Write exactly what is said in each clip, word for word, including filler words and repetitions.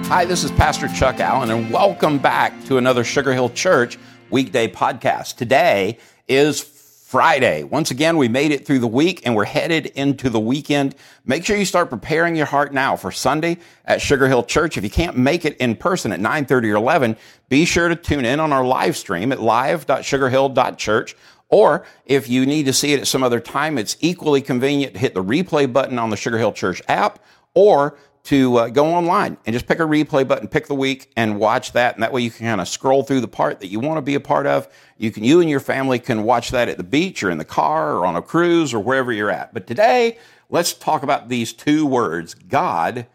Hi, this is Pastor Chuck Allen, and welcome back to another Sugar Hill Church weekday podcast. Today is Friday. Once again, we made it through the week, and we're headed into the weekend. Make sure you start preparing your heart now for Sunday at Sugar Hill Church. If you can't make it in person at nine thirty or eleven, be sure to tune in on our live stream at live dot sugar hill dot church. Or if you need to see it at some other time, it's equally convenient to hit the replay button on the Sugar Hill Church app, or to uh, go online and just pick a replay button, pick the week, and watch that. And that way you can kind of scroll through the part that you want to be a part of. You can, you and your family can watch that at the beach or in the car or on a cruise or wherever you're at. But today, let's talk about these two words, God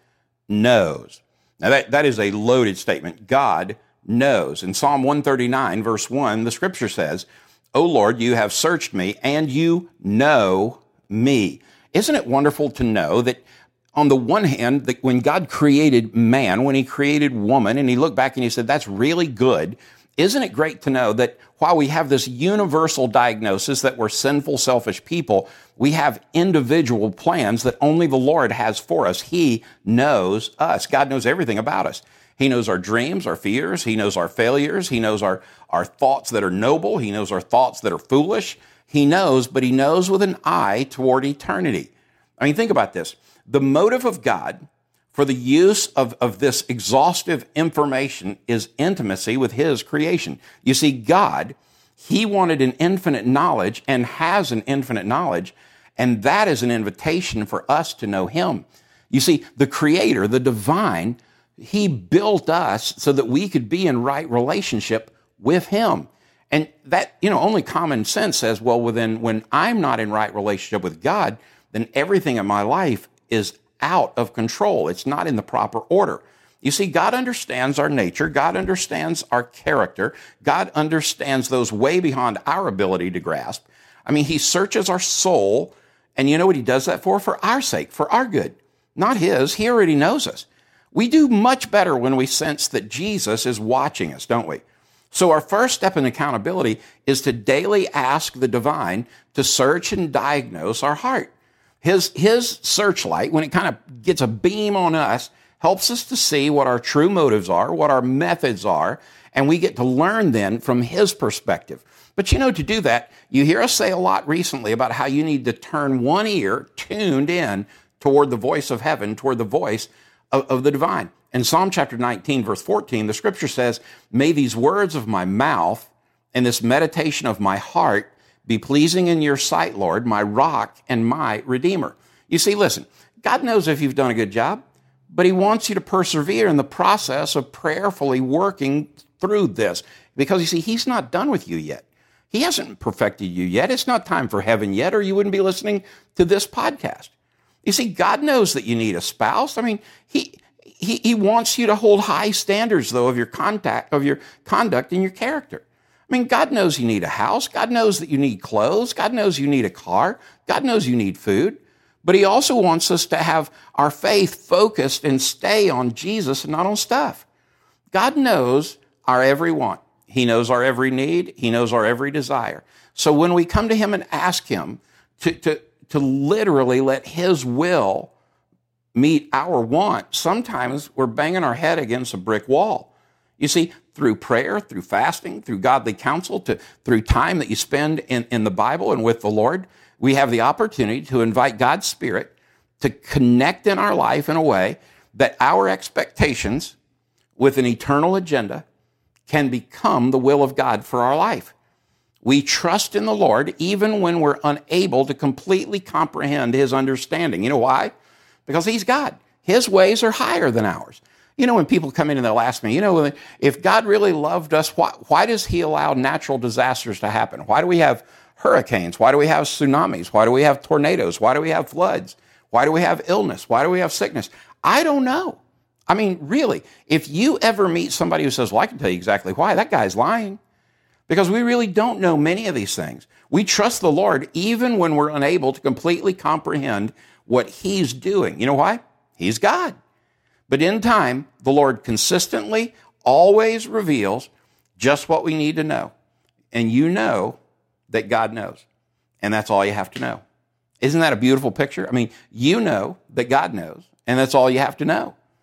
knows. Now that, that is a loaded statement. God knows. In Psalm one thirty-nine, verse one, the scripture says, "O Lord, you have searched me and you know me." Isn't it wonderful to know that on the one hand, that when God created man, when he created woman, and he looked back and he said, that's really good, isn't it great to know that while we have this universal diagnosis that we're sinful, selfish people, we have individual plans that only the Lord has for us. He knows us. God knows everything about us. He knows our dreams, our fears. He knows our failures. He knows our, our thoughts that are noble. He knows our thoughts that are foolish. He knows, but he knows with an eye toward eternity. I mean, think about this. The motive of God for the use of, of this exhaustive information is intimacy with his creation. You see, God, he wanted an infinite knowledge and has an infinite knowledge, and that is an invitation for us to know him. You see, the creator, the divine, he built us so that we could be in right relationship with him. And that, you know, only common sense says, well, within, when I'm not in right relationship with God, then everything in my life is out of control. It's not in the proper order. You see, God understands our nature. God understands our character. God understands those way beyond our ability to grasp. I mean, he searches our soul, and you know what he does that for? For our sake, for our good, not his. He already knows us. We do much better when we sense that Jesus is watching us, don't we? So our first step in accountability is to daily ask the divine to search and diagnose our heart. His, his searchlight, when it kind of gets a beam on us, helps us to see what our true motives are, what our methods are, and we get to learn then from his perspective. But you know, to do that, you hear us say a lot recently about how you need to turn one ear tuned in toward the voice of heaven, toward the voice of, of the divine. In Psalm chapter nineteen, verse fourteen, the scripture says, "May these words of my mouth and this meditation of my heart be pleasing in your sight, Lord, my rock and my redeemer." You see, listen, God knows if you've done a good job, but he wants you to persevere in the process of prayerfully working through this. Because you see, he's not done with you yet. He hasn't perfected you yet. It's not time for heaven yet, or you wouldn't be listening to this podcast. You see, God knows that you need a spouse. I mean, he he, he wants you to hold high standards, though, of your contact, of your conduct and your character. I mean, God knows you need a house. God knows that you need clothes. God knows you need a car. God knows you need food. But he also wants us to have our faith focused and stay on Jesus and not on stuff. God knows our every want. He knows our every need. He knows our every desire. So when we come to him and ask him to, to, to literally let his will meet our want, sometimes we're banging our head against a brick wall. You see, through prayer, through fasting, through godly counsel, to, through time that you spend in, in the Bible and with the Lord, we have the opportunity to invite God's Spirit to connect in our life in a way that our expectations with an eternal agenda can become the will of God for our life. We trust in the Lord even when we're unable to completely comprehend his understanding. You know why? Because he's God. His ways are higher than ours. You know, when people come in and they'll ask me, you know, if God really loved us, why, why does he allow natural disasters to happen? Why do we have hurricanes? Why do we have tsunamis? Why do we have tornadoes? Why do we have floods? Why do we have illness? Why do we have sickness? I don't know. I mean, really, if you ever meet somebody who says, well, I can tell you exactly why, that guy's lying. Because we really don't know many of these things. We trust the Lord even when we're unable to completely comprehend what he's doing. You know why? He's God. But in time, the Lord consistently always reveals just what we need to know. And you know that God knows. And that's all you have to know. Isn't that a beautiful picture? I mean, you know that God knows, and that's all you have to know.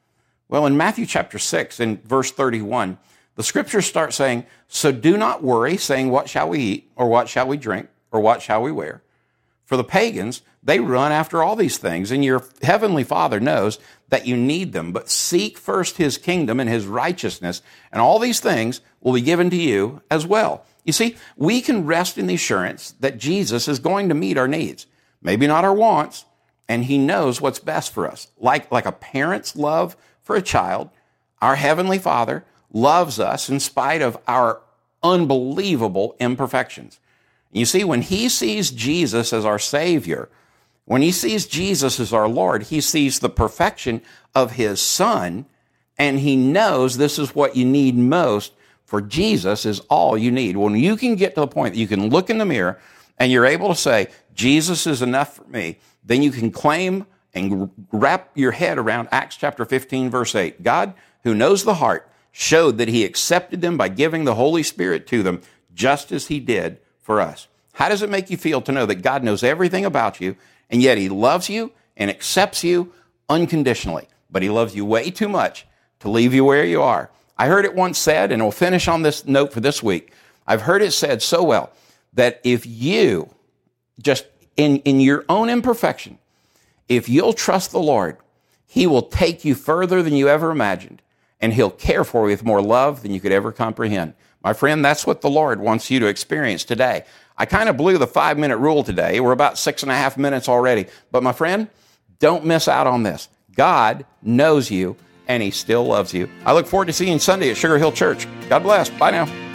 Well, in Matthew chapter six, in verse thirty-one, the scriptures start saying, so do not worry, saying, what shall we eat, or what shall we drink, or what shall we wear? For the pagans, they run after all these things, and your heavenly Father knows that you need them. But seek first his kingdom and his righteousness, and all these things will be given to you as well. You see, we can rest in the assurance that Jesus is going to meet our needs, maybe not our wants, and he knows what's best for us. Like, like a parent's love for a child, our heavenly Father loves us in spite of our unbelievable imperfections. You see, when he sees Jesus as our Savior, when he sees Jesus as our Lord, he sees the perfection of his Son, and he knows this is what you need most, for Jesus is all you need. When you can get to the point that you can look in the mirror and you're able to say, Jesus is enough for me, then you can claim and wrap your head around Acts chapter fifteen, verse eight. God, who knows the heart, showed that he accepted them by giving the Holy Spirit to them, just as he did for us. How does it make you feel to know that God knows everything about you, and yet he loves you and accepts you unconditionally? But he loves you way too much to leave you where you are. I heard it once said, and we'll finish on this note for this week. I've heard it said so well that if you, just in, in your own imperfection, if you'll trust the Lord, he will take you further than you ever imagined, and he'll care for you with more love than you could ever comprehend. My friend, that's what the Lord wants you to experience today. I kind of blew the five-minute rule today. We're about six and a half minutes already. But my friend, don't miss out on this. God knows you, and he still loves you. I look forward to seeing you Sunday at Sugar Hill Church. God bless. Bye now.